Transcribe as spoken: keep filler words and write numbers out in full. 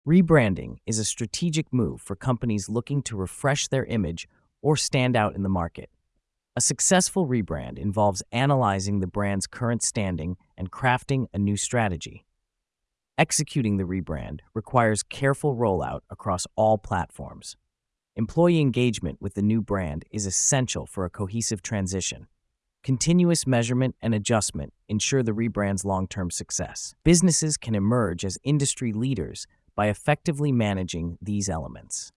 Rebranding is a strategic move for companies looking to refresh their image or stand out in the market. A successful rebrand involves analyzing the brand's current standing and crafting a new strategy. Executing the rebrand requires careful rollout across all platforms. Employee engagement with the new brand is essential for a cohesive transition. Continuous measurement and adjustment ensure the rebrand's long-term success. Businesses can emerge as industry leaders by effectively managing these elements.